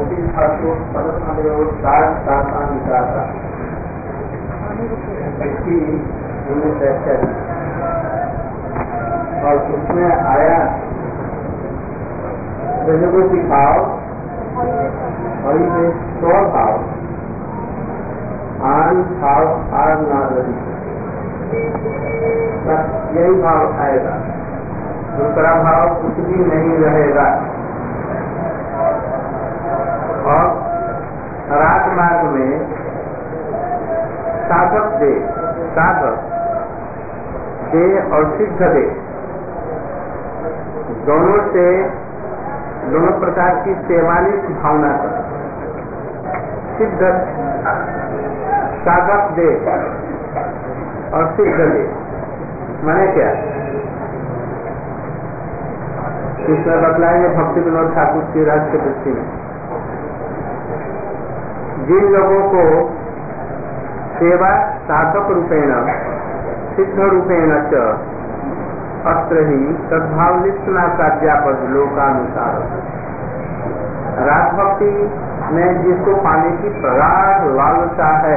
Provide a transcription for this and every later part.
और उसमें आया रजोगुणी भाव हरि में 100 भाव आन भाव आर नारी, यही भाव आएगा, दूसरा भाव कुछ भी नहीं रहेगा। और राजमार्ग में साधक दे और सिद्ध दे दोनों प्रकार की सेवानिष्ठ भावना कर, सिद्ध साधक दे और सिद्ध दे माने क्या? इसमें बतलाएंगे भक्ति विनोद ठाकुर की राष्ट्र दृष्टि में। जिन लोगों को सेवा साधक रूपेण सिद्ध रूपेण च अत्र ही सद्भाव निष्ठा कार्यापद लोकानुसार, राजभक्ति में जिसको पाने की प्रगाढ़ लालसा है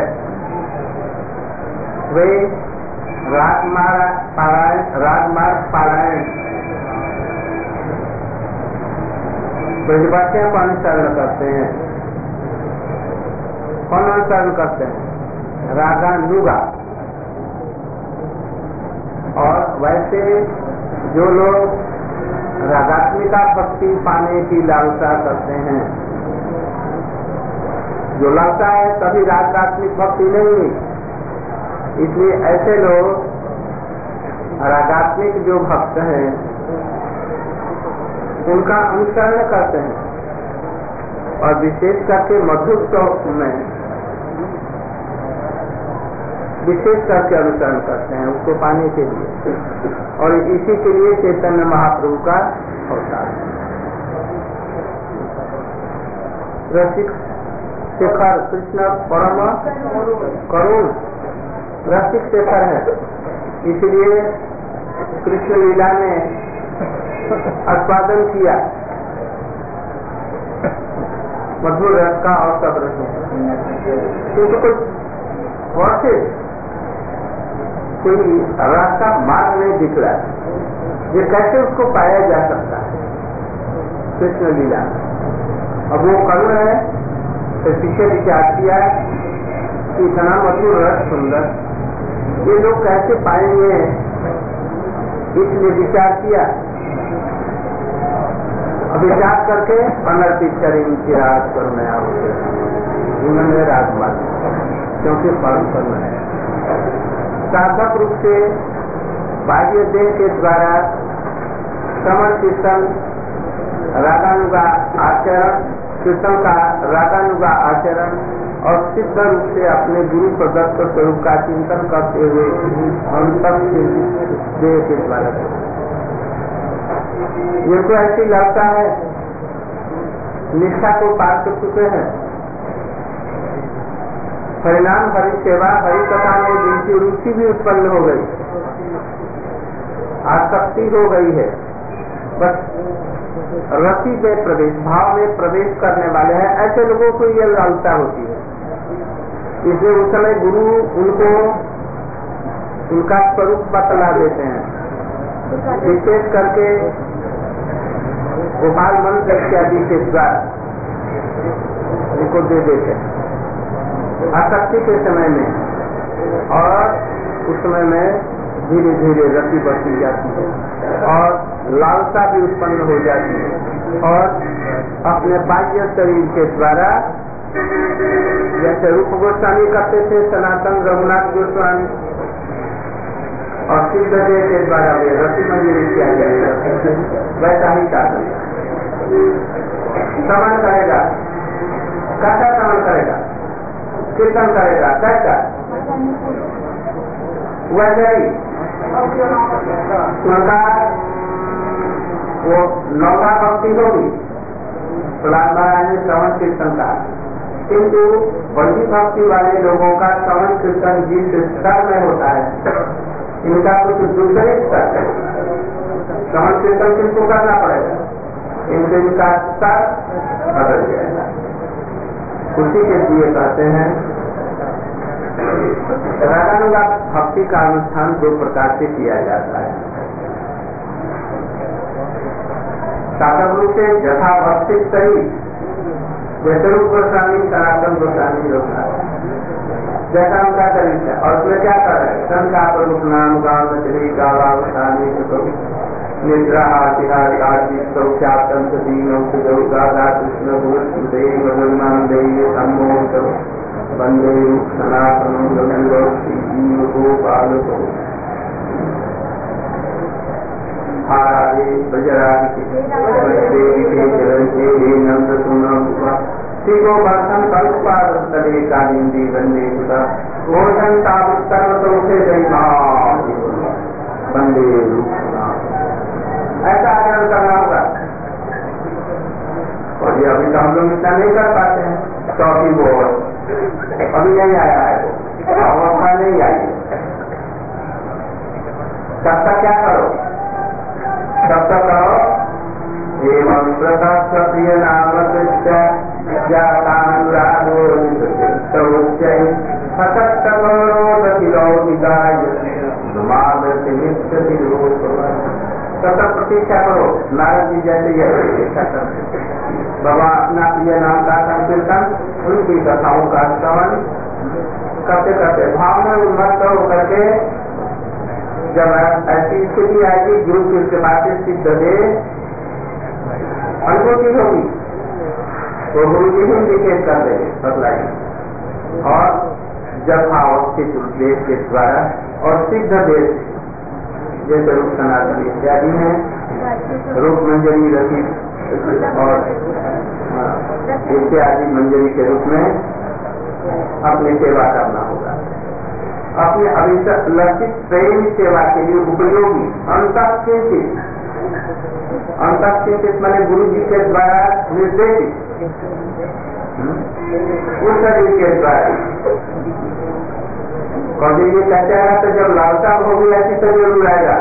वे राजमार्ग पारायण ब्रजवासियों को अनुसरण करते हैं। कौन अनुसरण करते हैं? रागानुगा। और वैसे जो लोग रागात्मिका भक्ति पाने की लालसा करते हैं, जो लगता है कभी रागात्मिक भक्ति नहीं, इसलिए ऐसे लोग रागात्मिक जो भक्त हैं उनका अनुसरण करते हैं। और विशेष करके मधुर चौक में विशेष करके अनुसरण करते हैं उसको पाने के लिए। और इसी के लिए चैतन्य महाप्रभु का अवतार है। रसिक शेखर कृष्ण परम करुण रसिक शेखर है, इसलिए कृष्ण लीला ने आस्वादन किया मधुर रस का और सब रस को वैसे कोई रास्ता मार्ग नहीं दिख रहा है, ये कैसे उसको पाया जा सकता है कृष्ण लीला। अब वो करुण है तो पीछे विचार किया कि इतना मधुर रस सुंदर ये लोग कैसे पाएंगे, इसलिए विचार किया। अब विचार करके अनर्पित करेंगे चिराग करुणा उन्होंने राजमार्ग, क्योंकि परम करुणा है। साधक रूप से बाह्य देह के द्वारा श्रवण कीर्तन रागानुगा आचरण, कीर्तन का रागानुगा आचरण और सिद्ध रूप से अपने गुरु प्रदत्त स्वरूप का चिंतन करते हुए अंतम देह के द्वारा। ये तो ऐसी लगता है निष्ठा को पार कर चुके हैं। परिणाम हरि सेवा हरि कथा में जिनकी रुचि भी उत्पन्न हो गई, आसक्ति हो गई है, बस रति में प्रवेश भाव में प्रवेश करने वाले हैं, ऐसे लोगों को ये लालसा होती है। इसलिए उस समय गुरु उनको उनका स्वरूप बतला देते हैं, विशेष करके गोपाल मंत्र इत्यादि के द्वारा उनको दे देते हैं आसक्ति के समय में। और उस समय में धीरे धीरे रति बढ़ती जाती है और लालसा भी उत्पन्न हो जाती है। और अपने बाह्य शरीर के द्वारा जैसे रूप गोस्वामी करते थे, सनातन रघुनाथ गोस्वामी, और सिद्ध देव के द्वारा वे रति मंजूरी किया जाएगा, वैसा ही साधन श्रवण करेगा। कैसा श्रवण करेगा? कीर्तन करेगा। कैसा? वैसे ही उनका वो नौका भक्ति होगी, प्रहलाद महाराज ने श्रवण कीर्तन कहा, किंतु बड़ी भक्ति वाले लोगों का श्रवण कीर्तन जिस स्तर में होता है, इनका कुछ दूसरे स्तर है। श्रवण कीर्तन किसको करना पड़ेगा? इनका स्तर बदल जाएगा। उसी के लिए कहते हैं रागानुगा भक्ति का अनुष्ठान 2 प्रकार से किया जाता है। साधक रूप से यथा भक्ति सही, जैसे रूप गोस्वामी, सनातन गोस्वामी लोग जैसा उनका तरीका है। और उसमें क्या कर रहे हैं? संख्या प्रमुख नाम गाँव मछली गावानी निद्रा सौख्यातंत्र दीनों गाधा कृष्ण गुरुदेव सम्मोह वंदे सनातन गोपाल हारादे ब्रजराधि नंद सुना शिवो वर्षम कल्पादे कालिंदी वंदे सुधा भोजन सर्वतो से वंदे। ऐसा आचरण करना होगा। और ये अभी तो हम लोग इतना नहीं कर पाते हैं। चौथी बोल अभी नहीं आया है, अवस्था नहीं आई। तब तक क्या करो? तब तक करो एवं प्रकाश प्रिय नाम सतत प्रतीक्षा करो। नारद जी जैसे यह प्रतीक्षा करते बाबा अपना प्रिय नाम का संकीर्तन, उनकी कथाओं का श्रवण करते करते भाव में उन्मत्त होकर के जब ऐसी स्थिति आएगी गुरु की कृपा से सिद्ध दे अनुभूति होगी तो गुरु जी ही निषेध कर देंगे बतलाइए। और जब अवस्थित देश के द्वारा और सिद्ध देश जैसे रूप सनातन इत्यादि में रूप मंजरी रखी और इत्यादि मंजरी के रूप में अपनी सेवा करना होगा। अपने अभिलषित प्रेम सेवा के लिए उपयोगी अंतःचिंतित माने गुरु जी के द्वारा निर्देशित उस शरीर के द्वारा। और ये कहते हैं तो जब लालसा होगी ऐसी तो जरूर आएगा,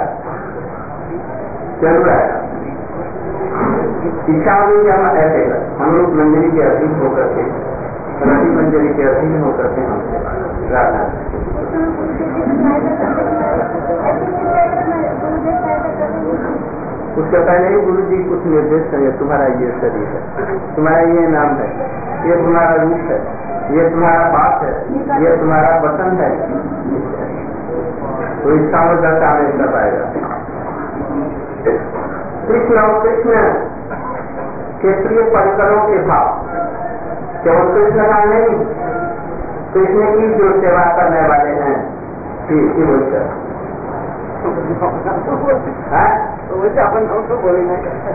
जरूर आएगा। इच्छा होगी हम ऐसे हम लोग मंजरी के अधीन होकर के रवि मंजरी के अधीन होकर के हम राधा उसके पहले ही गुरु जी कुछ निर्देश करेंगे। तुम्हारा ये शरीर है, तुम्हारा ये नाम है, ये तुम्हारा रूप है, ये तुम्हारा बात है, ये तुम्हारा वचन है। तो इच्छा और दशा में कर पाएगा। कृष्ण और कृष्ण के प्रिय परिकरों के भाव केवल कृष्ण का नहीं, कृष्ण की जो सेवा करने वाले हैं अपन तो बोलेंगे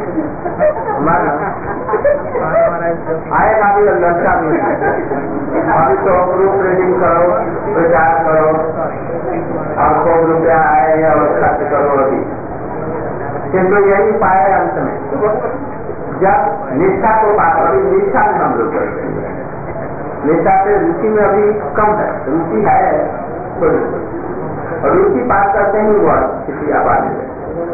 आएगा भी लड़का भी। अभी तो प्रूफ रीडिंग करो, प्रचार करो, और 100 रुपया आए और खर्च करो अभी, किंतु यही पाए अंत में जब निष्ठा को बात। अभी निष्ठा में हम लोग करते हैं, निष्ठा से रुचि में अभी कम है, रुचि है थोड़ी, और रुचि बात करते ही हुआ किसी आबादी में।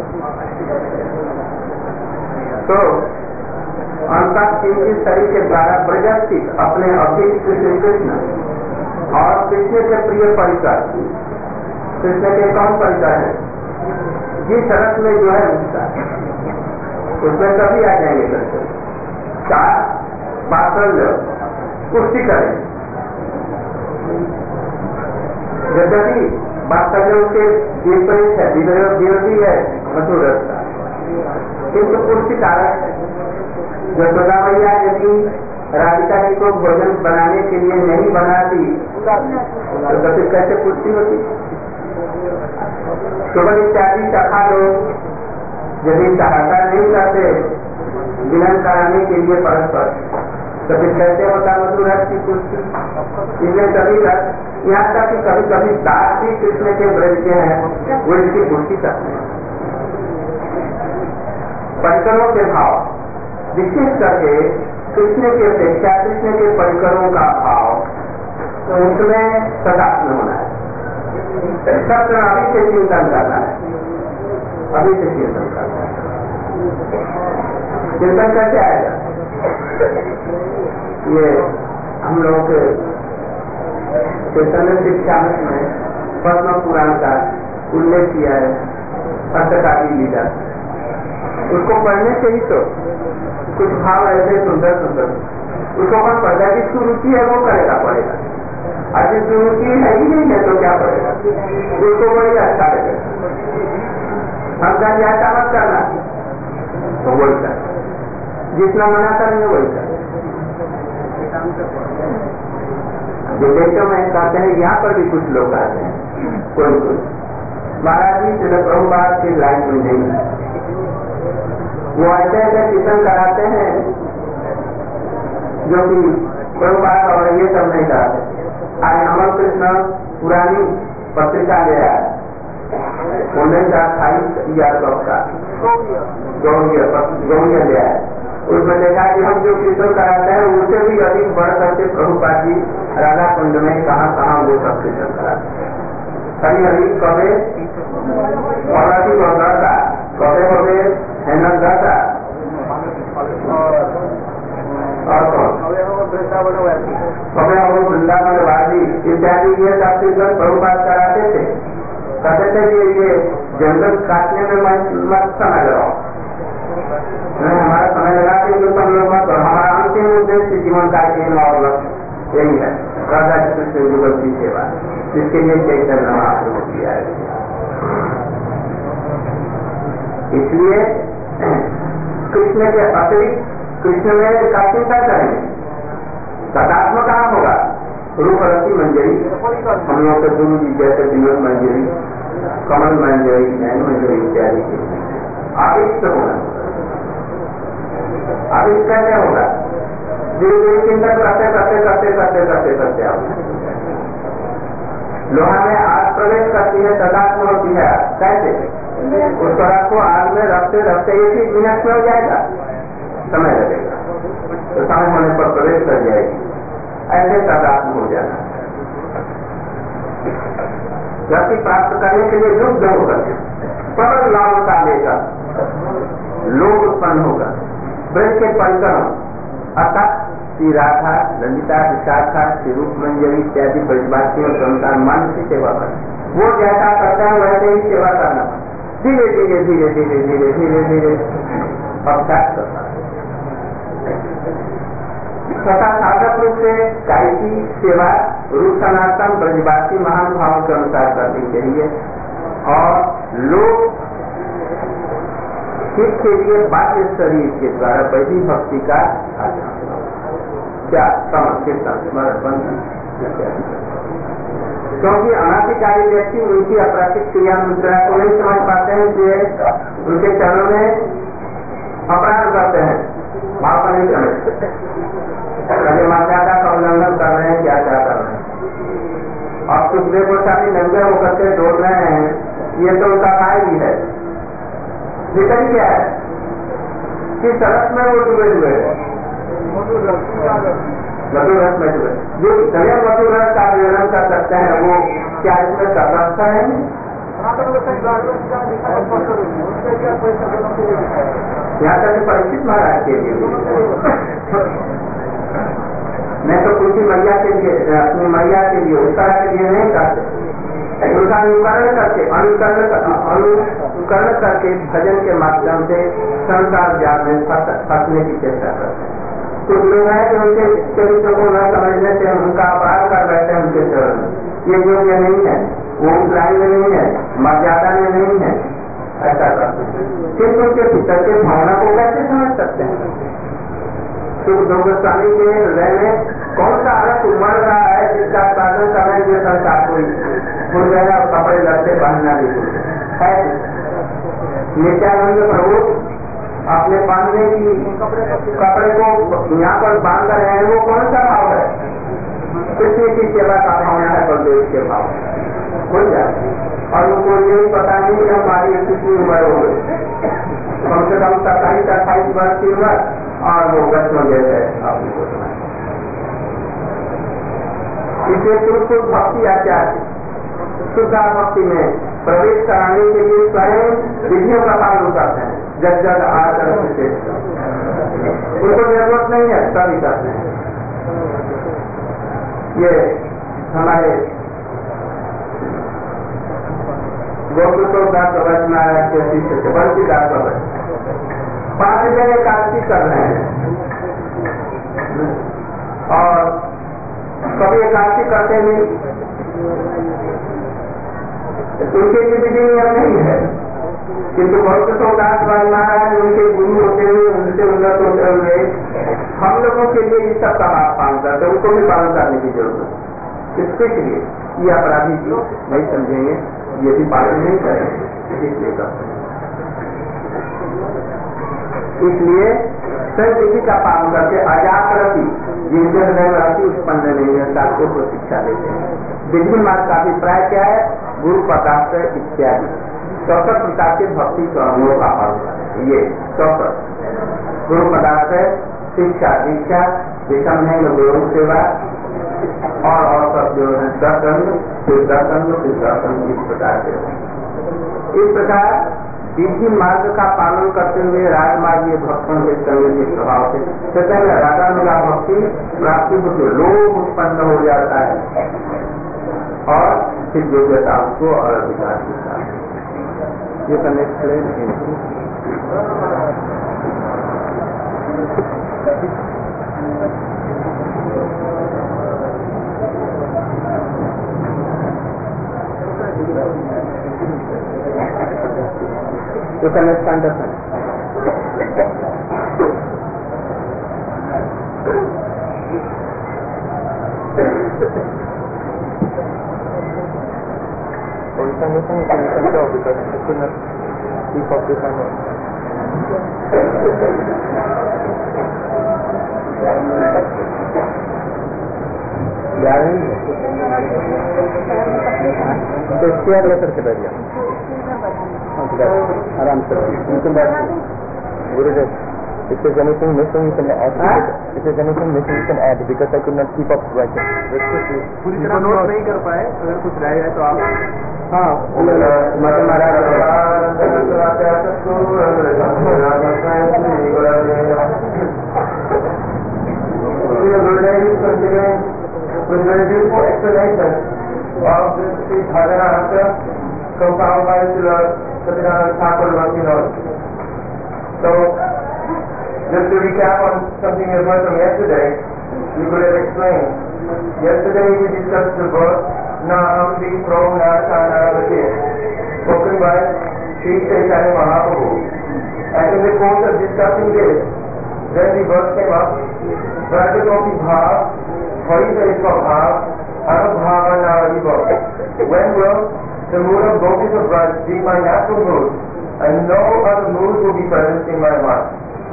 तो अंतःचिंतित शरीर के द्वारा प्रजस्थित अपने अभिष्ट श्री कृष्ण और कृष्ण के प्रिय परिकर। कृष्ण के कौन परिकर है? जिस रथ में जो है उसमें सभी आ जाएंगे कृष्ण। चार पात्र कुश्ती करें, यद्यपि वास्तव के विपरीत है, विरोधी है मधुर रस्ता, किंतु कुर्सी कारक यशोदा मैया यदि राधिका जी को भोजन बनाने के लिए नहीं बनाती तो फिर कैसे कुर्सी होती? केवल इत्यादि सखा लोग यदि सहायता नहीं करते मिलन कराने के लिए परस्पर तो फिर कैसे होता मधुर रस की कुर्सी? इसलिए कभी यहाँ तक कि कभी कभी दास भी कृष्ण के ब्रज के हैं, वो इसकी कुर्सी करते हैं। परिकरों के भाव विशेष करके कृष्ण की अपेक्षा कृष्ण के परिकरों का भाव तो उसमें सदात्म होना है। सत्य अभी से चिंतन करना है, अभी से चिंतन करना है। चिंतन कैसे आएगा? ये हम लोगों के चैतन्य शिक्षा में पद्म पुराण का उल्लेख किया है, अष्टकाली लीला। उसको पढ़ने से ही तो कुछ भाव ऐसे सुंदर सुंदर उसको कौन पढ़ता है, जिसकी रुचि है वो करेगा पढ़ेगा, और जिसकी रुचि है ही नहीं है तो क्या पढ़ेगा, उसको वही अच्छा लगेगा। हम कहीं ऐसा मत करना तो वही कर, जितना मना करेंगे वही कर। विदेशों में कहते हैं, यहाँ पर भी कुछ लोग आते हैं, कोई महाराज जी से प्रभुपाद की लाइन में नहीं, वो ऐसे ऐसे कीर्तन कराते हैं जो कि प्रभुपाद और ये सब नहीं कराते। आज अमर कृष्ण पुरानी पत्रिका ले आया 1928 का गौड़िया ले आया। उसमें देखा कि हम जो कीर्तन कराते हैं उससे भी अधिक बढ़ करके प्रभुपाद जी राधा कुंड में कहाँ कहाँ वो सब कीर्तन कराते हैं। हरी हरी कबे मराठी गाता, कबे कबे हैनर गाता, और कबे हम वृंदावन वादी इत्यादि ये सब कीर्तन प्रभुपाद कराते थे। कहते थे कि ये जंगल काटने में मत समय लगाओ, हमारा समय लगा के जो सब लोग मत, हमारा अंतिम उद्देश्य जीवन का और यही है, राधा कृष्ण युगल की सेवा, जिसके लिए चैतन्य महाप्रभु किया है। इसलिए कृष्ण के अतिरिक्त कृष्ण में का चिंता करेंगे, तदात्म कहाँ होगा, रूप रसी मंजरी, हम लोग के गुरु जी जैसे विनोद मंजरी, कमल मंजरी, नैन मंजरी इत्यादि आविष्ट होना। आविष्ट कैसे होगा, धीरे धीरे चिंतन करते करते करते करते करते करते आप लोहा में आग प्रवेश करती है, तदात्म होती है। कैसे, उस तरह को आग में रखते रखते 1 मिनट में हो जाएगा, समय लगेगा, तो समय होने पर प्रवेश कर जाएगी। ऐसे तदात्म हो जाना। गति प्राप्त करने के लिए युद्ध होगा, प्रबल लालसा लेकर लोग उत्पन्न होगा, ब्रज के परिक्रम अर्थात श्री राधा, ललिता, विशाखा, श्री रूप मंजरी इत्यादि ब्रजवासियों संतान मान की सेवा कर, वो जैसा करता है वैसे ही सेवा करना, धीरे धीरे धीरे धीरे धीरे धीरे धीरे अभ्यास करना तथा साधक रूप से गाय की सेवा रूप सनातन ब्रजवासी महानुभावों के अनुसार करनी चाहिए। और लोग शिव के लिए बाह्य शरीर के द्वारा वैदिक भक्ति का आचरण क्या कीर्तन स्मरण, क्योंकि अनाधिकारी व्यक्ति उनकी अपराधिक क्रिया मुद्रा को नहीं समझ पाते हैं, कि उनके चरणों में अपराध करते हैं, भाव नहीं समझते, कभी मर्यादा का उल्लंघन कर रहे हैं, क्या क्या कर रहे हैं। और सुखदेव गोस्वामी नंगे होकर के दौड़ रहे हैं, ये तो उनका भाई ही है। विषय क्या है कि सड़क में वो डूबे हुए मधुर रस में डूबे, जो दरिया मधुर रस का विवरण कर सकते हैं, वो क्या इसमें सकता है? यहाँ तक परीक्षित महाराज के लिए मैं तो तुलसी मैया के लिए, अपनी मैया के लिए, उस तरह के लिए नहीं करते, उनका अनुकरण करके अनुकरण करके भजन के माध्यम से संसार जाल में फंसने की चेष्टा करते हैं। कुछ लोग हैं कि उनके चरित्र को न समझने से उनका अपराध कर बैठे हैं उनके चरण में, ये योग्य नहीं है, वो उस लाइन में नहीं है, मर्यादा में नहीं है, ऐसा करते हैं। किंतु उनके भीतर के भावना को कैसे समझ सकते हैं? सुखदेव गोस्वामी के हृदय में कौन सा रस उमड़ रहा है जिसका साधन समय के संसार कोई भूल गया और कपड़े लड़ते पहनना भी भूल है। नित्यानंद प्रभु अपने बांधने की कपड़े को यहाँ पर बांध रहे हैं, वो कौन सा भाव है? कृष्ण की सेवा का भावना है, बलदेव के भाव हो जाए। और उनको यही पता नहीं कि हमारी कितनी उम्र हो गई, कम से कम 27-28 वर्ष की उम्र, और वो बच्चों जैसे आपको इसे शुद्ध भक्ति आचार्य शुद्धा भक्ति में प्रवेश कराने के लिए स्वयं विधियों का पालन करते हैं, जब जब आचरण से उनको जरूरत नहीं है, सभी करते हैं। ये हमारे गोकुल दास बाबा जी महाराज के शिष्य थे, बंसी दास बाबा 5 जगह एकादशी कर रहे हैं और कभी एकादशी करते नहीं, उनके लिए विधि नियम नहीं है, किंतु गोकुल दास बाबा महाराज उनके गुरु होते हुए, उनसे उन्नत होते हुए हम लोगों के लिए इस सब का पालन करते, उनको भी पालन करने की जरूरत है। इसके लिए ये अपराधी जो नहीं समझेंगे, ये भी पालन नहीं करेंगे, इसलिए करते हैं। इसलिए संस्कृति का पालन करके अजागृति जिनके हृदय में रहती उत्पन्न नहीं है, शास्त्रों को शिक्षा देते हैं। विधि मार्ग का अभिप्राय क्या है? गुरु पदार्थ इत्यादि 64 प्रकार के भक्ति कर्मों का पालन करते। ये 64 गुरु पदार्थ शिक्षा, दीक्षा, विषम है गुरु सेवा और सब जो है दर्शन, इस प्रकार से। इस प्रकार विधि मार्ग का पालन करते हुए राजमार्ग भक्तों के संग के प्रभाव से सतह राधा मेरा भक्ति प्राप्ति होती, लोभ उत्पन्न हो जाता है और फिर योग्यता को और अधिकार मिलता है। ये connect You can understand. For some reason you can go because I could not keep up with my work. तो शेयर लेकर के बैठ जाओ, आराम से Gurudev, if there's anything missing, you can add. If there's anything missing, you can add because I could not keep up writing. पूरी तरह note नहीं कर पाए, अगर कुछ रह जाए तो आप हाँ मत महाराज of this Sri Bhagavata compounded by Srila Satyanarayana Thakur Bhaktivinoda. So, just to recap on something we heard from yesterday, we could have explained. Yesterday we discussed the verse Naham Di Pro Nasanavati, spoken by Sri Chaitanya Mahaprabhu. And in the course of discussing this, then the verse came up, Vrajatopi Bhav, Harisarishva Bhav, when will the mood of gopis of Braj be my natural mood, and no other mood will be present in my mind.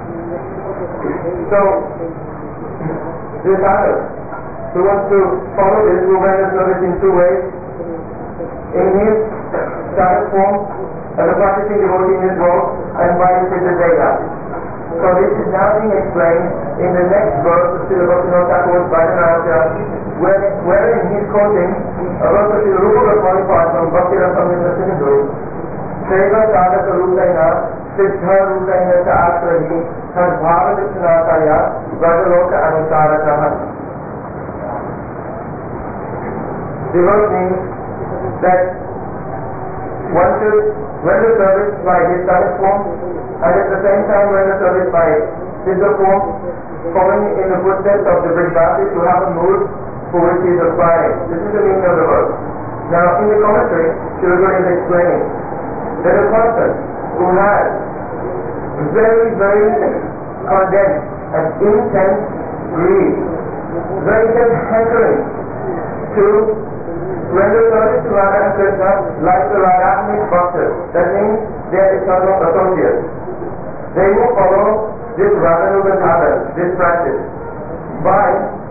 So, this others who wants to follow this will render service in 2 ways. In his status form, as a practicing devotee in his role, and by his Siddha. So this is now being explained in the next verse of Srila Bhaktivinoda Thakur's Bhajanarya, wherein he is quoting a verse of Srila Rupa Goswami from Bhakti Rasamrita Sindhu, Seva Sadhaka Rutaina, Siddha Rutaina Saatrahi, Sadbhava Dichanataya, Vrajaloka Anutarakaha. The verse means that one should render service by his status form, and at the same time render service by Siddha form, following in the footsteps of the Vrijvasis to have a mood for which he is aspiring. This is the meaning of the verse. Now, in the commentary, Srila Guru is explaining that a person who has very, very condensed and intense greed, very intense hankering to render service to Radha and Krishna like the Radhanic Bhaktas, that means they are eternal associates. They will follow this Radhanuga sadhana, this practice, by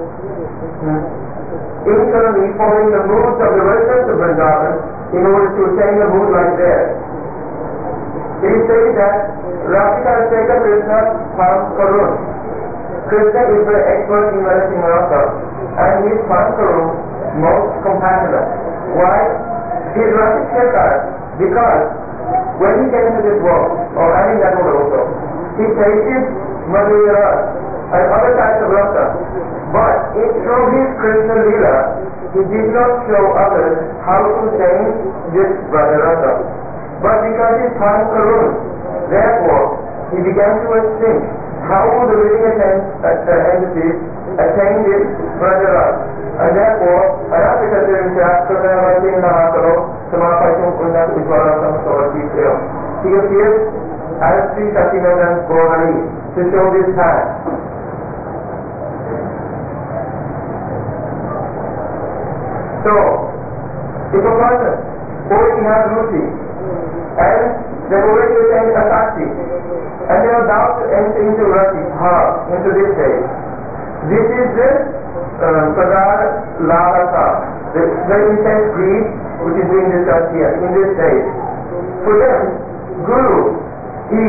internally following the moods of the residents of Vrindavan in order to attain the mood like theirs. It is said that Radhika Seka Krishna Param Karun. Krishna is very expert in relating rasa, and he is Param Karun, most compassionate. Why? He is Radhika Seka because when he came to this world, or having that world also, he tasted Madhurya, and other types of rasa. But through his Krishna Leela, he did not show others how to change this rasa. But because his time karun, therefore, he began to think how would the living entities attain this rasa. And therefore, he appeared as Sri Satinandan Gaurani to show this hand. So, if a person already has Ruchi and they already attained a Sakti and they are about to enter into Rati, into this stage, this is the Sadar Lalasa, the very intense greed which is being discussed here in this stage. For them, Guru, he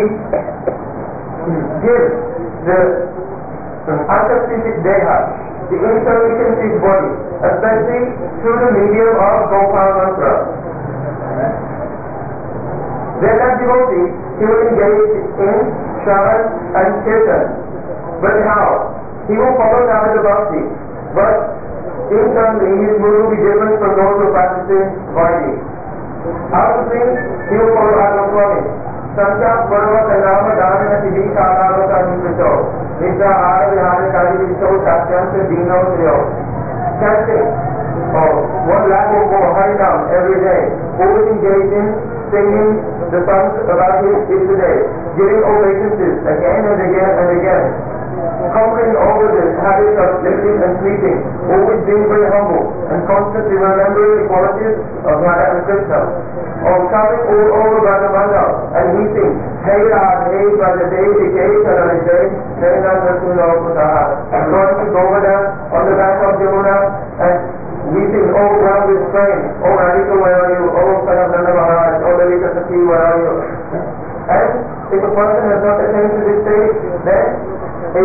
gives the artistic deha, the intelligent body, especially through the medium of Gopal mantra. Then as devotee, he will engage in Shravan and Kirtan. But how? He will follow Navada Bhakti, but internally his mood will be different from those who practice Vaidhi. Outwardly, he will follow Agam-Swami. Sanjak Bharava Kanama Dharana Siddhi Sadhavata Nipito Nidra Ara Vihara Kari Viso Satyanta Dino Siyo. Chanting 1 lakh or more Harinam every day, always engaged in singing the songs about his day, giving obeisances again and again and again, conquering over the habits of living and sleeping, always being very humble, and constantly remembering the qualities of Radha and Krishna, or coming all over Bhagavata and weeping, Hey Radha, Hey Radha, Devi, Hey Sarani, Hey Radha, and going to Govardhan on the bank of Yamuna and weeping overwhelmed with pain. Oh Radhika, where are you? Oh Sanatana Maharaj, oh Lalita Sati, where are you? And if a person has not attained to this stage, then with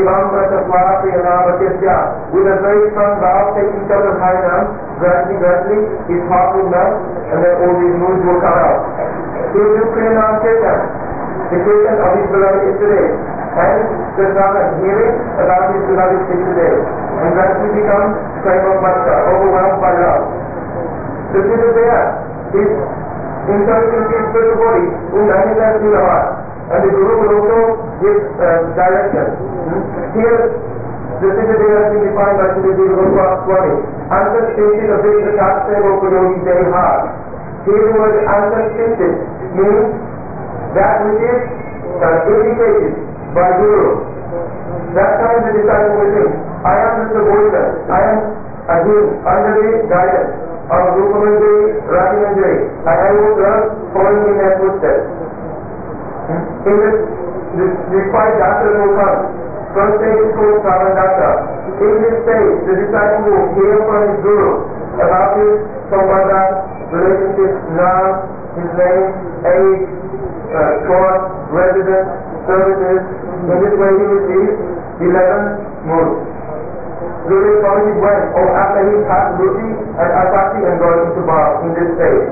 a very strong vow, taking care of Harinam, gradually his heart will melt and then all these moods will come out. He will do Kriyanam Kirtan, the Kirtan of his beloved Ishtadev, and the Brahman hearing about his beloved Ishtadev, and gradually become Prema Bhakta, overwhelmed by love. The Siddhadeva is intelligent in spiritual body, Undanita Silavat. And the Guru will also give direction. Here, the Siddhadeva has been defined by Siddhadeva Goswami. Ansar-stinted of this Shastra Gopayogi Deha. Here the word ansar-stinted means that which is indicated by Guru. That time the disciple will think, I am Mr. Bolton, I am under the guidance of Rupamandri, Ratimandri, and I will learn following in their footsteps. In this 5 doctors will come. First stage is called Pravandata. In this stage, the disciple will hear from his Guru about his Sambandha, relationship, Naam, his name, age, course, residence, services. In this way he receives 11 moods. Guru is already went, or after he passed Ruchi and Asakti and got into Bhav in this stage.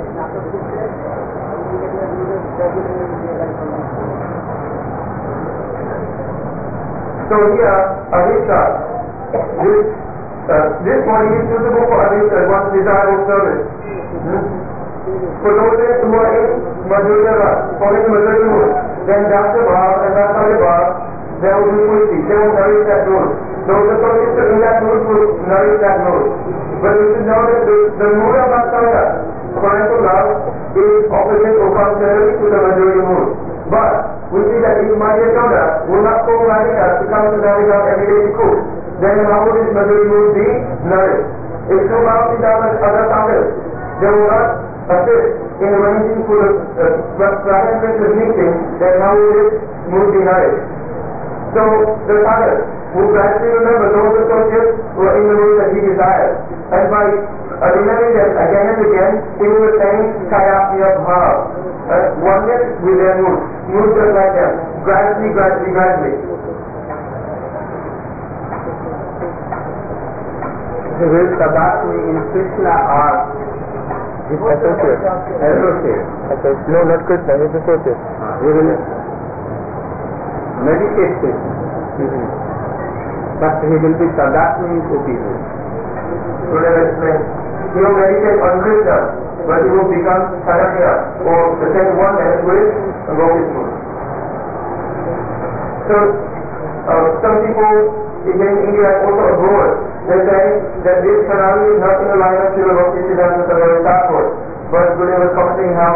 So here, Adhikta, this body is suitable for Adhikta, one's desirable service. For those who are in Madhurya Ras, following Madhurya Mood, then Dr. Bhav and Dr. Bhav, they will do Purti, they will nourish that mood. Those associated in that mood will nourish that mood. But we should know that the mood of Bhaktanga, parental love, is opposite or contrary to the Madhurya mood. But we see that if Madhya Chandra will not call Radhika to come to Radhika every day to cook, then how would his Madhurya mood be nourished? If two Bhakti Dhammas other Pandas, they will not assist in arranging for the Radha and Krishna's meeting, then how would his mood be nourished? So the Pandas will gradually remember those associates who are in the mood that he desires, and by remembering them again and again, he will attain Kayapya Bhav, oneness with their mood just like them, gradually. So will Tadatmi in Krishna are his associate. No, not Krishna, his associate. We will meditate this. but he will be tadatmi upidu. So let us explain. He will meditate on Krishna, but he will become Sarasya, or the same oneness with Gopis. So some people in India and also abroad, they say that this Karali is not in the line of Srila Bhaktisiddhanta Saraswati Thakur, but Gurudev was commenting how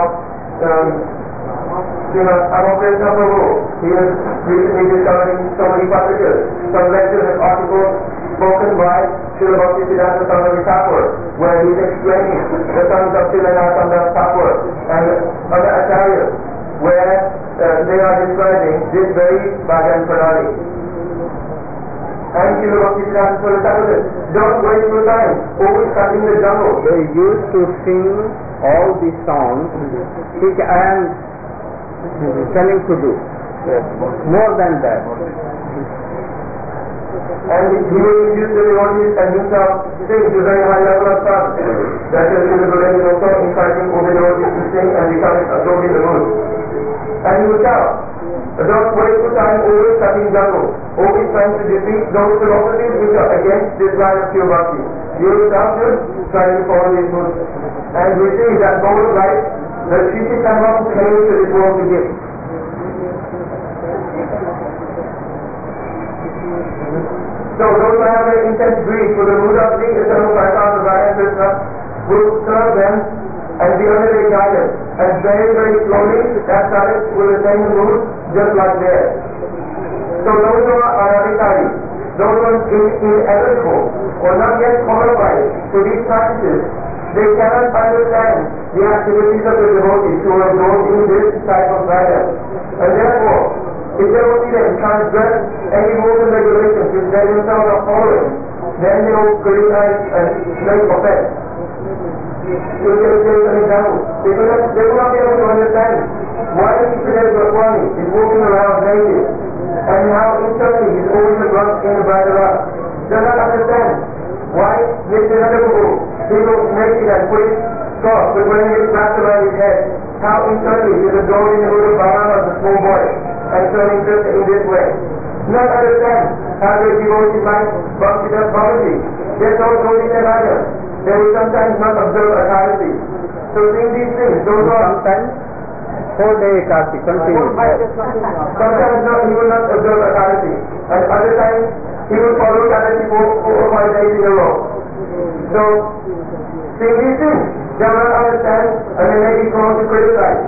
Srila Amakrishna Prabhu, he was recently discovering so many passages, some lectures and articles spoken by Srila Bhaktisiddhanta Saraswati Thakur, where he is explaining the sons of Srila Narottam Thakur and other acharyas, where they are describing this very Bhajan Pranali. And Srila Bhaktisiddhanta Saraswati Thakur says, don't waste your time always cutting the jungle. They used to sing all the songs which I am telling to do. More than that. And he will use the devotees and himself sing to very high level of fun. That is, Srila Gurudev is also encouraging all the devotees to sing and becoming absorbed in the mood. And he will tell, don't waste your time always cutting jungle, always trying to defeat those philosophies which are against this line of pure bhakti. You yourself should try to follow these moods. And we see that goal of life that Sri Chaitanya came to this world to give. So those who have an intense greed for the mood of the eternal Vaishnava, the Radha Krishna, will serve them and be under their guidance. And very, very slowly, that started will attain the mood just like theirs. So those who are anadikari, those who are ineligible or not yet qualified for these practices, they cannot understand the activities of the devotees who are known in this type of Vaishnava. And therefore, if they will see them transgress any rules and regulations which they themselves are following, then they will criticize and make offense. To take an example, they will not be able to understand why Srila Goswami is walking around naked and how internally he is always drunk in the Bhagavad. Does not understand why Mr. Nadababu, he looks naked and put his scarf, but when he is wrapped around his head, how internally he is adored in the mood of Bhavana, the small boy, and turning just in this way. Not understand how they devotees like Bhaktidas Bhavaji. They don't know in their lives. They will sometimes not observe authority. So seeing these things, those are Sometimes 4 day Ekasi continues. sometimes not, he will not observe authority. And other times he will follow authority for 4 or 5 days in a row. So seeing these things, they will not understand and they may be prone to criticize.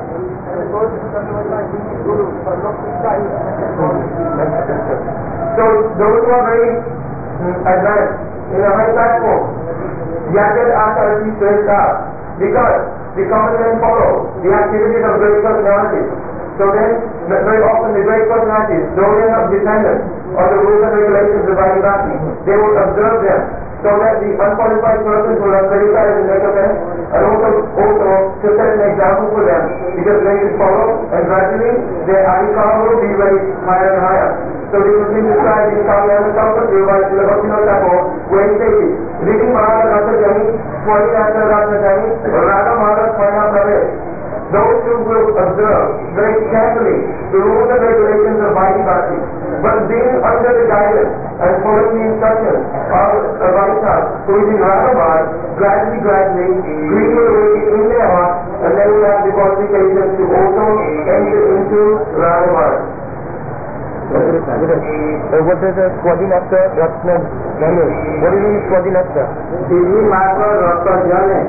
So those who are very advanced in a high platform, Yajat Asarati Shrestha, because the common men follow the activities of great personalities. So then, very often the great personalities, though they are not dependent on the rules and regulations of Vaidhi, they will observe them, so that the unqualified persons will not criticize and make offense, and also to set an example for them, because they should follow, and gradually their adhikar will be very higher and higher. So this has been described in Kalyana Kalpataru by Srila Bhaktivinoda Thakur, where he says, Living Maharaj Rasa Jani, Swami Rasa Rasa Jani, Radha Maharaj Swami Pravesh. Those who will observe very carefully the rules and regulations of Vaidhi Bhakti, but being under the guidance and following the instructions of a Vaishnava who is in Radha Maharaj, gradually, greed will awaken in their heart, and they will have the qualifications to also enter into Radha Maharaj. What is the Swadhinasta Ratna Jane? What do you mean Swadhinasta? Digi Matra Ratna Jane.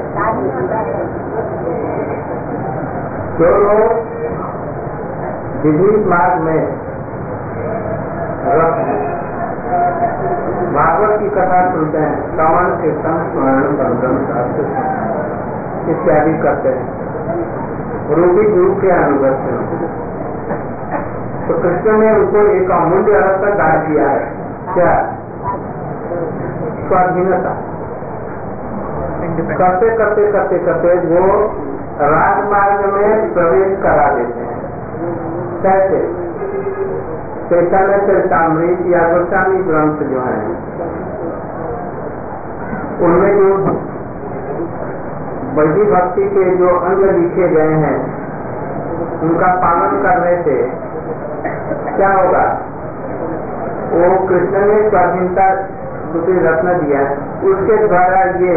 जो लोग विधि मार्ग में भागवत की कथा सुनते हैं, श्रवण कीर्तन स्मरण बंधन शास्त्र इत्यादि करते हैं, रूपी गुरु के अनुगत से, तो कृष्ण ने उनको एक अमूल्य अर्थ का दान दिया है। क्या? स्वाधीनता। करते करते करते करते वो राजमार्ग में प्रवेश करा देते हैं। कैसे? चैतन्य चरितामृत या गोस्वामी ग्रंथ जो है, उनमें जो वैदिक भक्ति के जो अंग लिखे गए हैं, उनका पालन करने से क्या होगा? वो कृष्ण ने स्वाधीनता दूसरी रत्न दिया, उसके द्वारा ये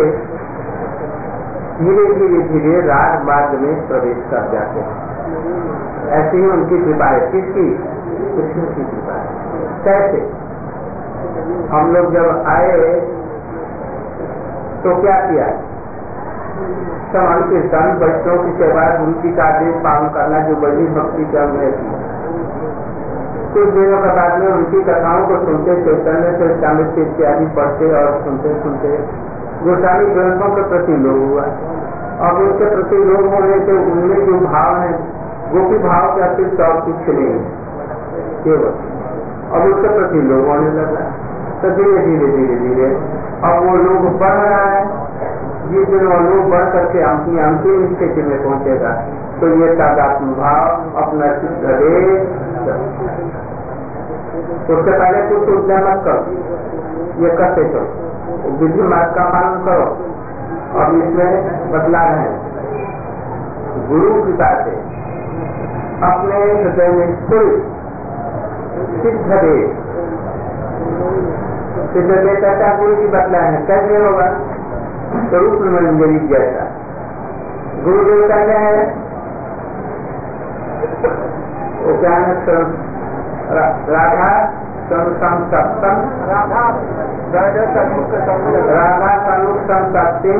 धीरे धीरे धीरे राग मार्ग में प्रवेश कर जाते हैं। ऐसी ही उनकी कृपा है। किसकी? कृष्ण की कृपा है। कैसे? हम लोग जब आए तो क्या किया? समान कीर्तन, वैष्णव की सेवा, गुरु जी का आदेश पालन करना, जो बड़ी भक्ति के अंग है। कुछ दिनों के बाद में उनकी कथाओं को सुनते, चैतन्य चरितामृत इत्यादि पढ़ते और सुनते सुनते गोस्वामी ग्रंथों के प्रति लोभ हुआ। अब उनके प्रति लोभ होने से उनमें जो भाव है, गोपी भाव के अतिरिक्त और कुछ नहीं केवल, अब उसके प्रति लोभ होने लगा। तो धीरे धीरे धीरे धीरे अब वो लोग बढ़ रहा है। जिस दिन वो लोग बढ़ करके अपनी अंतिम स्थिति में पहुंचेगा तो ये तादात्म्य भाव अपना सिद्ध दे। उसके पहले कुछ उद्यम मत करो, ये करते चलो, विधि मार्ग का पालन करो। अब इसमें बदलाव है। गुरु कृपा से अपने हृदय में कोई सिद्ध दे, सिद्ध दे कहता गुरु की बदला है। कैसे होगा? स्वरूप मंजरी जैसा गुरुदेव कहते हैं वो क्या है? राधा संसप्तम, राधा सन्मुख संसप्ति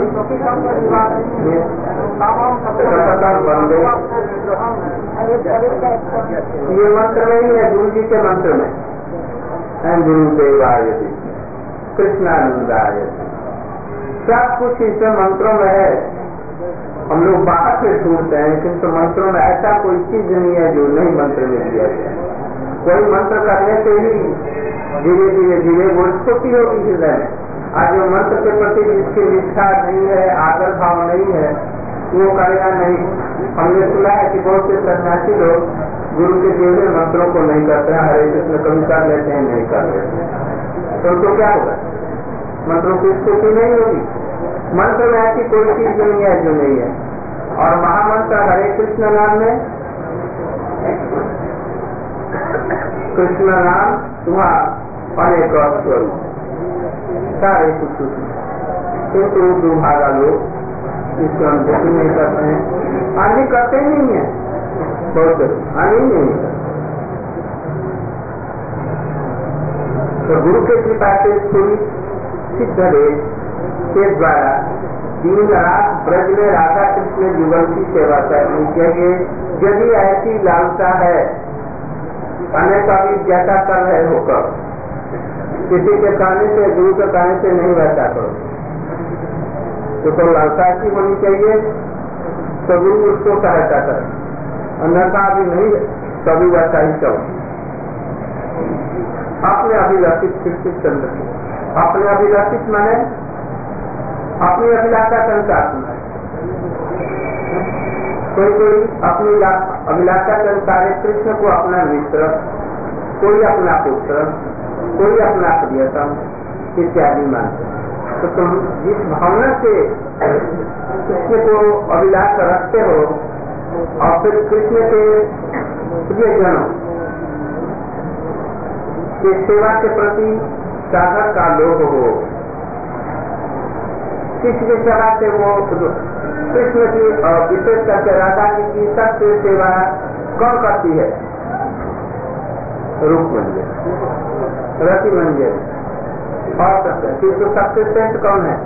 बंदे। ये मंत्र में ही है, गुरु जी के मंत्र में। गुरुदेवाय कृष्णानंदाय, सब कुछ इसमें मंत्रों में है। हम लोग बाहर से ढूंढते हैं, किंतु मंत्रों में ऐसा कोई चीज नहीं है जो नहीं मंत्र में दिया गया। कोई मंत्र करने से ही धीरे धीरे धीरे वो स्फूर्ति होगी हृदय में। आज जो मंत्र के प्रति जिसकी निष्ठा नहीं है, आदर भाव नहीं है, वो करेगा नहीं। हमने सुना है कि बहुत से सन्यासी लोग गुरु के दिए हुए मंत्रों को नहीं करते हैं, हरे कृष्ण कभी कर लेते हैं, नहीं कर लेते। तो उनको क्या होगा? मंत्रों की स्फूर्ति नहीं होगी। मंत्र में ऐसी कोई चीज नहीं है जो नहीं है। और महामंत्र हरे कृष्ण नाम में, कृष्ण नाम तुम्हारा अनेक स्वरूप सारे कुछ, किंतु दुर्भागा लोग इसको अनुभव नहीं करते हैं। आदमी करते ही नहीं है, बहुत आदमी नहीं है। तो गुरु के कृपा से पूरी सिद्ध देश के द्वारा दिन रात ब्रज में राधा कृष्ण युगल की सेवा करनी चाहिए। यदि ऐसी लालसा है, अन्य कभी जैसा कर रहे होकर, किसी के कहने से, गुरु के कहने से नहीं वैसा करो, तो लालसा की होनी चाहिए तो गुरु उसको सहायता करे, अन्यथा भी नहीं कभी वैसा ही करो। अपने अभिलाषित शिक्षित चंद्र, अपने अभिलाषित माने अपनी अभिलाषा के अनुसार सुना। कोई अपनी अभिलाषा के अनुसार कृष्ण को अपना मित्र, कोई अपना पुत्र, कोई अपना प्रियतम इत्यादि मानते। तो तुम जिस भावना से कृष्ण को अभिलाष रखते हो और फिर कृष्ण के प्रियजनों की सेवा के प्रति साधक का लोभ हो, किसकी सेवा से वो कृष्ण की विशेष करके राधा जी की सबसे सेवा कौन करती है? रूप मंजर, रति मंजर और सबसे, किंतु सबसे श्रेष्ठ कौन है?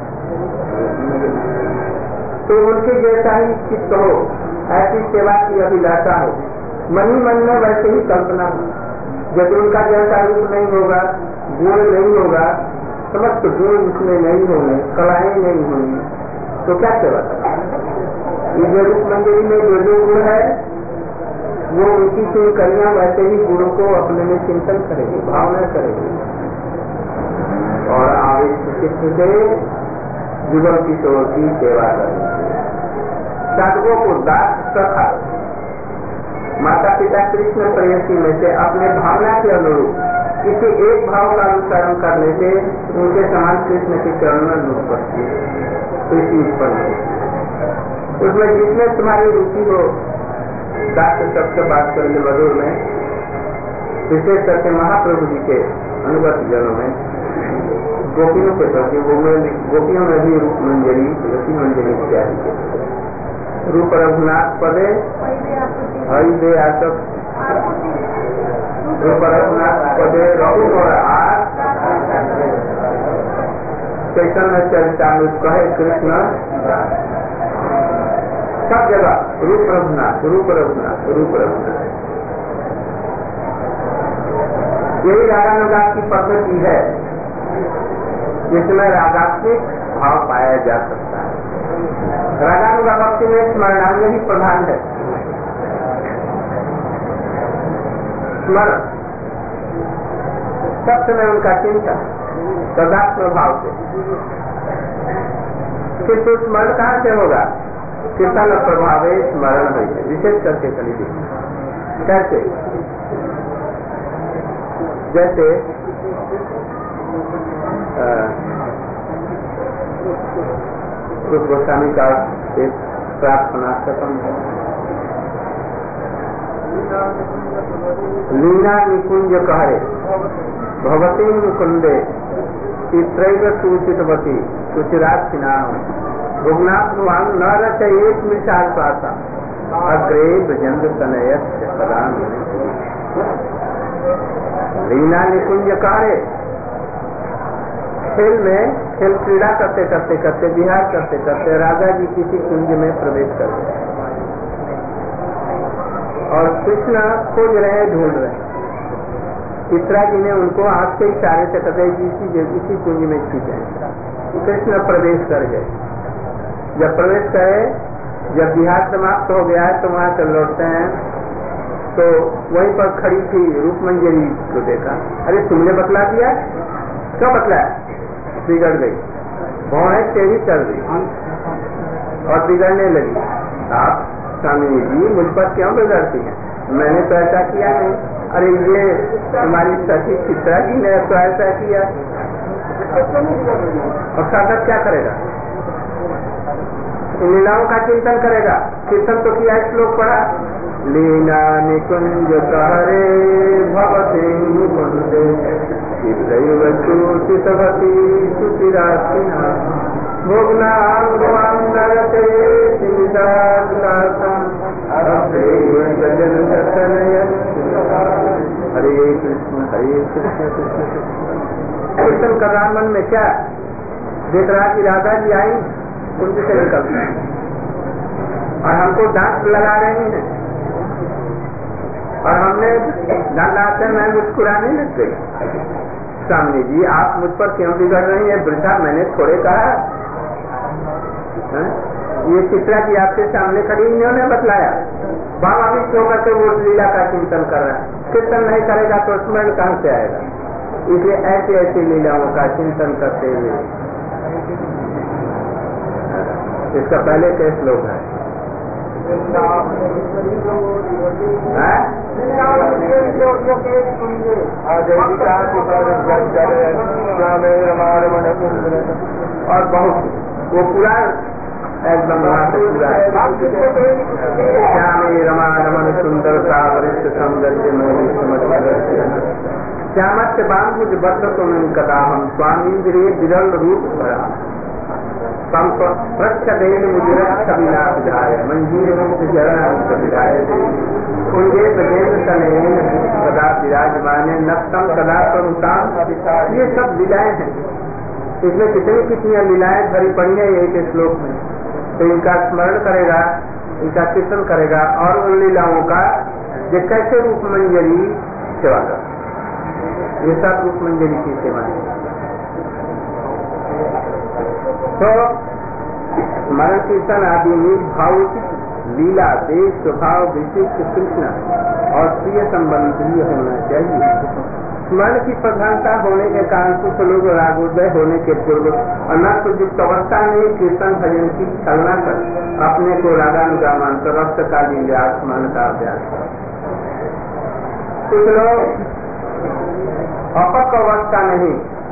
तो उनके जैसा ही चित्त हो, ऐसी सेवा की अभिलाषा हो, मन ही मन में वैसे ही कल्पना हो। यदि उनका जैसा रूप नहीं होगा, गुण नहीं होगा, समस्त गुण उसमें नहीं होंगे, कलाएं नहीं होंगी, तो क्या सेवा करें? ये जो रूप मंजरी में जो गुण है वो उनकी कन्या वैसे ही गुणों को अपने में चिंतन करेगी, भावना करेगी और आवेश चित्त से युगल किशोर की सेवा करेगी। साधकों को दास सखा माता पिता कृष्ण प्रेयसी में से अपने भावना के अनुरूप किसी एक भाव का अनुसरण करने से उनके समान कृष्ण के चरण में लुट पड़ती है, प्रीति उत्पन्न हो। उसमें जिसमें तुम्हारी रुचि हो, दास सबसे बात करके मधुर में विशेष करके महाप्रभु जी के अनुगत जनों में गोपियों के प्रति गोपियों में भी रूप मंजरी रति मंजरी इत्यादि के रूप रघुनाथ पदे हरिदे आसक रूप रघुनाथ पदे रघु और चैतन्य चरितामृत कहे कृष्ण सब जगह रूप रघुनाथ रूप रघुनाथ रूप रघुनाथ। यही रागानुगात की पद्धति है जिसमें रागात्मक भाव पाया जा सकता है। रागानुगा भक्ति में स्मरणांग ही प्रधान है। स्मरण सब समय उनका चिंतन सदात्म भाव से, किंतु स्मरण कहाँ से होगा? कीर्तन प्रभाव स्मरण है, विशेष करके कली कैसे? जैसे गोस्वामी का एक प्रार्थना खत्म है। लीला निकुंज कहरे भगवती मुकुंदे चित्रैव सूचितवती सुचिराक्षि नाम भुवनाथ भुवन न रचयेत मिशाल पासा अग्रे ब्रजंद तनयत प्रदान। लीला निकुंज कहरे खेल में खेल क्रीड़ा करते करते करते विहार करते करते राजा जी किसी कुंज में प्रवेश कर गए और कृष्ण खोज रहे ढूंढ रहे। चित्रा जी ने उनको हाथ के इशारे से कहते इसी कुंज में छूटे। कृष्ण प्रवेश कर गए। जब प्रवेश करे, जब विहार समाप्त हो गया है तो वहां से लौटते हैं तो वहीं पर खड़ी थी रूप मंजरी को देखा। अरे तुमने बतला दिया? क्या बतलाया? बिगड़ गई, भौहें तेजी चल गई और बिगड़ने लगी। आप स्वामी जी मुझ पर क्यों बिगड़ती हैं? मैंने तो ऐसा किया नहीं। अरे ये हमारी सखी चित्रा जी ने तो ऐसा किया। और साधक क्या करेगा? लीलाओं का चिंतन करेगा। कीर्तन तो किया, श्लोक पढ़ा। लीला निकुंज कहरे भवते मुकुंदे चित्रैव सूचितवती सुचिराक्षिणा भुवनां भुवन नरते सिंहासनासं अग्रे ब्रजंद तनयत। हरे कृष्ण कृष्ण कीर्तन कर रहा मन में क्या देख रहा कि राधा जी आई कुंज से निकलते हैं और हमको डांट लगा रही हैं और हमने डांटे मैं मुस्कुराने लग गई। स्वामी जी आप मुझ पर क्यों बिगड़ रही हैं? वृथा मैंने थोड़े कहा। ये चित्रा जी आपके सामने खड़ी, इन्होंने बतलाया। बाबा भी क्यों करके वो लीला का चिंतन कर रहा है। कीर्तन नहीं करेगा तो स्मरण कहाँ से आएगा? इसलिए ऐसी ऐसी लीलाओं का चिंतन करते हुए इसका पहले के श्लोक है। और बहुत वो पूरा एकदम पूरा श्यामे रमा रमन सुंदरता वरिष्ठ सौंदर्य श्यामस्य बांधुज बद्ध तुम कदा हम स्वामी विरल रूप भरा प्रच्छदेन मुजरत कविना विधाय मंजीर मुक्त विधाय कुंजे ब्रजेंद्र तनयेन कदा विराजमाने नक्तम कदा प्रमुताम। ये सब लीलाएं हैं। इसमें कितनी कितनी लीलाएं भरी पड़ी है एक श्लोक में। तो इनका स्मरण करेगा, इनका कीर्तन करेगा और उन लीलाओं का जो कैसे रूप मंजरी सेवा कर, ये सब रूप मंजरी की सेवा है। तो स्मरण कीर्तन आदि में भाव लीला देश स्वभाव विशिष्ट कृष्ण और प्रिय संबंधी होना चाहिए। स्मरण की प्रधानता होने के कारण कुछ लोग रागोदय होने के पूर्व अनर्थ अवस्था में कीर्तन भजन की छलना कर अपने को रागानुगा मानकर रक्त का लीला स्मरण का अभ्यास कर। कुछ लोग अपक अवस्था नहीं,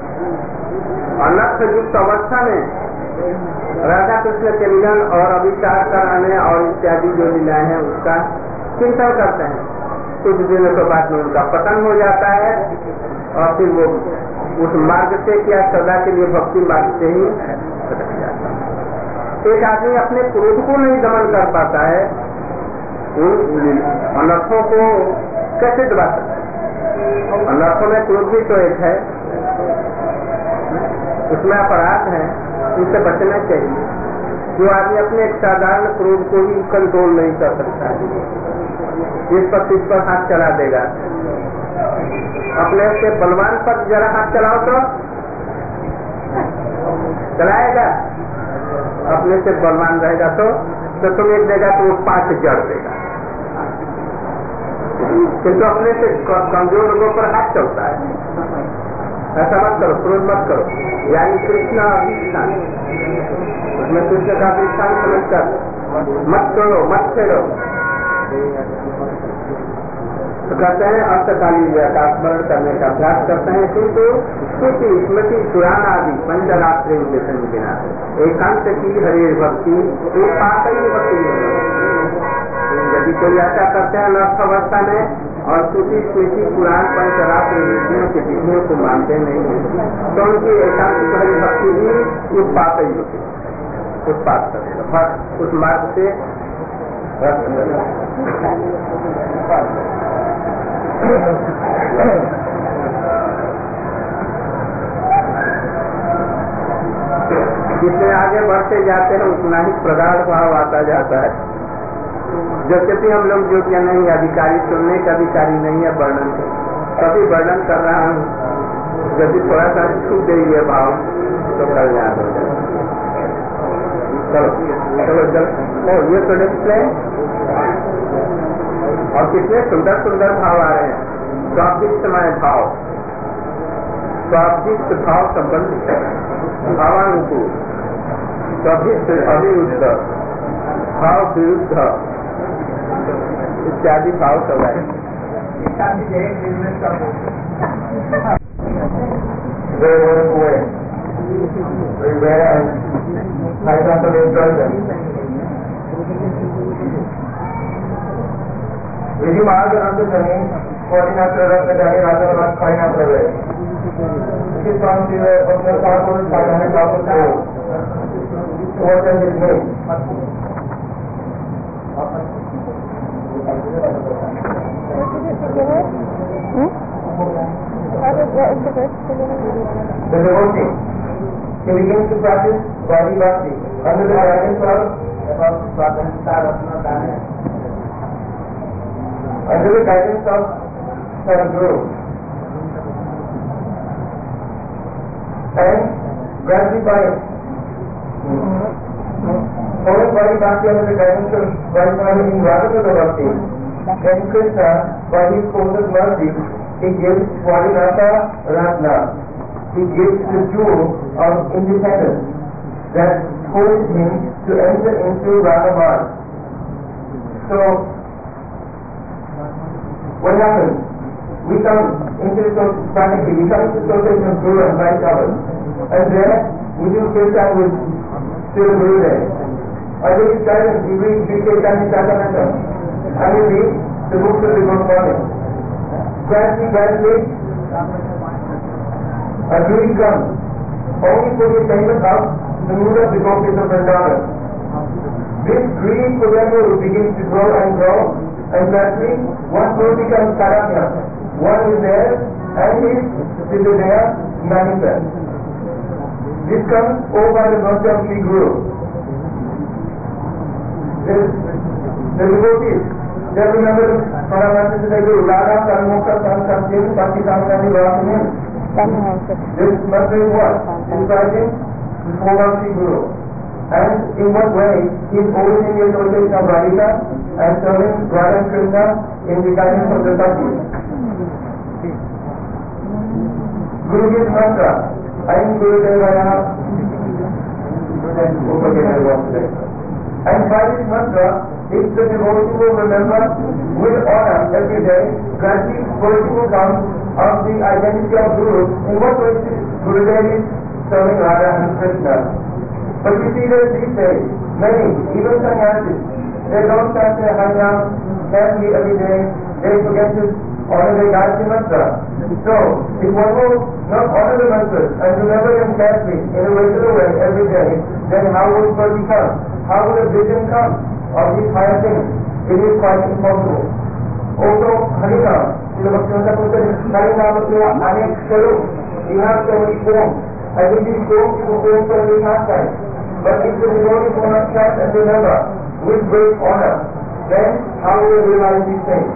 अनर्थ युक्त अवस्था में राधा कृष्ण के मिलन और अभिचार कराने और इत्यादि जो लीलाएं हैं उसका चिंतन करते हैं। कुछ दिनों के बाद में उनका पतन हो जाता है और फिर वो उस मार्ग से क्या सदा के लिए भक्ति मार्ग से ही भटक जाता है। एक आदमी अपने क्रोध को नहीं दमन कर पाता है, उन अनर्थों को कैसे दबा सकता है? अनर्थों में क्रोध भी तो एक है, उसमें अपराध है, उससे बचना चाहिए। जो आदमी अपने एक साधारण क्रोध को ही कंट्रोल नहीं कर सकता है, इस पर हाथ चला देगा, अपने से बलवान पर जरा हाथ चलाओ तो चलाएगा, अपने से बलवान रहेगा तो तुम एक देगा तो वो 5 जड़ देगा, किंतु अपने से कमजोर लोगों पर हाथ चलता है। ऐसा मत करो, क्रोध मत करो। यानी कृष्ण अधिष्ठान, उसमें कृष्ण का अधिष्ठान समझकर मत करो, मत छेड़ो। तो कहते हैं अष्टकालीन का स्मरण करने का अभ्यास करते हैं, किंतु श्रुति स्मृति पुराण आदि पंचरात्रि के संबिना एकांत की हरे भक्ति एक पाप ही भक्ति नहीं। यदि कोई ऐसा करते हैं नष्ट अवस्था में और श्रुति स्मृति पुराण पंचरात्रि विधियों के विधियों को मानते नहीं है, तो उनकी एकांत की हरि भक्ति भी उस पाप ही होती, उत्पाद करेगा, उस मार्ग से जितने आगे बढ़ते जाते हैं उतना ही प्रगाढ़ भाव आता जाता है। जबकि हम लोग जो क्या नहीं अधिकारी, सुनने का अधिकारी नहीं है, वर्णन कभी वर्णन कर रहा हूँ, यदि थोड़ा सा छूट गई है भाव तो कल्याण हो जाए। चलो ये तो डिस्प्ले और कितने सुंदर सुंदर भाव आ रहे हैं। स्वादिष्टमय भाव, स्वादिष्ट भाव संबंधित भावानुकूल, स्वादिष्ट अभिरुद्ध भाव विरुद्ध इत्यादि भाव सब आए। विधि मार्ग अंत जमीन कोऑर्डिनेट रख जाने राजा राज खाना पड़े इसके साथ ही अपने साथ और साधारण बातों को वो जन में the devotee he begins to practice body bhakti under the guidance of under the guidance of Sadhguru, and gradually by following body bhakti under the guidance of Vaishnava in Radha Bhakti, then Krishna, by his course of mercy, he gives Swaminatha Ratna, he gives the jewel of independence that holds him to enter into Radha Marg. So, what happens? We come into society, we come into association of Guru and Vaishnava, and there we do kirtan with Sri Guru there. Under his guidance, we read Sri Chaitanya Charitamrita, and we read the books of the Good Morning. Gradually, a dream comes, only for the attainment of the mood of the gopis of Vrindavan. This dream forever begins to grow and grow, and gradually one soul becomes Saranya. One is there and his Siddhadaya manifest. This comes over by the mercy of Sri Guru. The devotees, they remember Paramasa Siddha Guru, Radha Karmokha Samsaktim Bhakti Samsani Vasunim. This must be what? Inciting the form of Sri Guru. And in what way he is holding the association of Radhika and serving Radha and Krishna in the guidance of the Bhakti. Guru gives mantra, I am Guru Devaya. And by this mantra, if the devotee will remember with honor every day, gradually virtue will come of the identity of Guru. In what way Gurudev is serving Radha and Krishna. But you see that these days, many, even sannyasis, they don't chant their Harinam carefully every day, they forget to honor the Gayatri Mantra. So, if one will not honor the mantras and remember them carefully in a regular way every day, then how will birth come? How will a vision come of these higher things? It is quite impossible. Also, Harinam, in the Bhaktivinoda Thakur, Harinam is anek swarup. You have so many forms. And in these forms you perform so many pastimes. But if the devotees will not chant and remember with great honor, then how will they realize these things?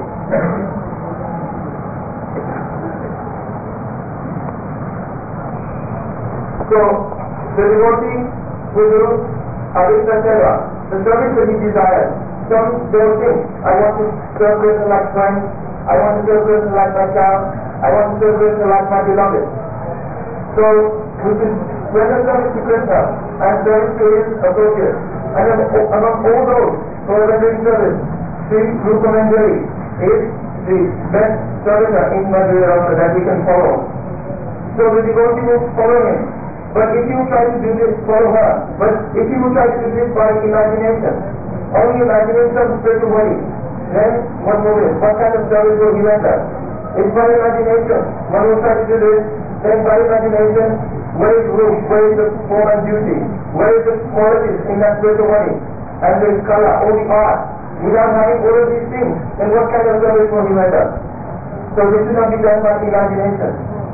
So, the devotee will do Aditya Seva, the service that he desires. Some don't think, I want to serve person like friends, I want to serve person like my child, I want to serve person like my beloved. So, we should render service to Krishna and service to his associates. And among all those who are rendering service, Sri Rupa Manjari is the best servitor in Madhya Rasa that we can follow. So the devotee will follow him. But if you try to do this, follow her. But if you try to do this by imagination, only imagination of spiritual body, then what will it? What kind of service will he render? If by imagination, one will try to do this, then by imagination, where is room, where is the form and beauty, where is the qualities in that spiritual body, and the color, all the art, without having all of these things, then what kind of service will he render? So this should not be done by imagination.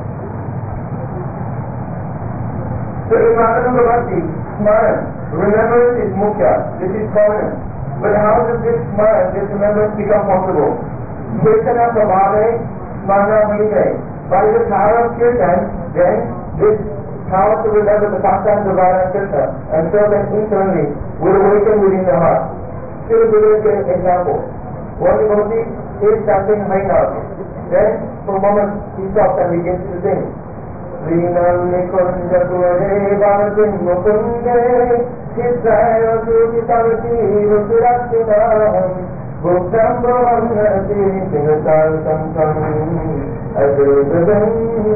So in Madhava Bhakti, Smaran, remembrance is mukhya, this is permanent. But how does this Smaran, this remembrance become possible? Kirtana Prabhave, Smana Bhite. By the power of Kirtan, then this power to remember the pastimes of Radha and Krishna and serve them internally will awaken within the heart. Srila Guru gave an example. One devotee is chanting Harinam. Then for a moment he stops and begins to sing. Srinam Nikunja Kure Bhavajin Mukunde Chitraya Suti Savati Rupirakshidaham Bhuktam Bhavangati Singasal Samsam Adrupadam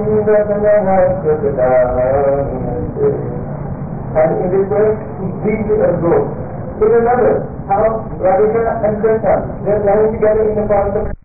Dasanahasratadaham. And in this way he beats it as gold. So remember how Radhika and Krishna, they are lying together in the forest of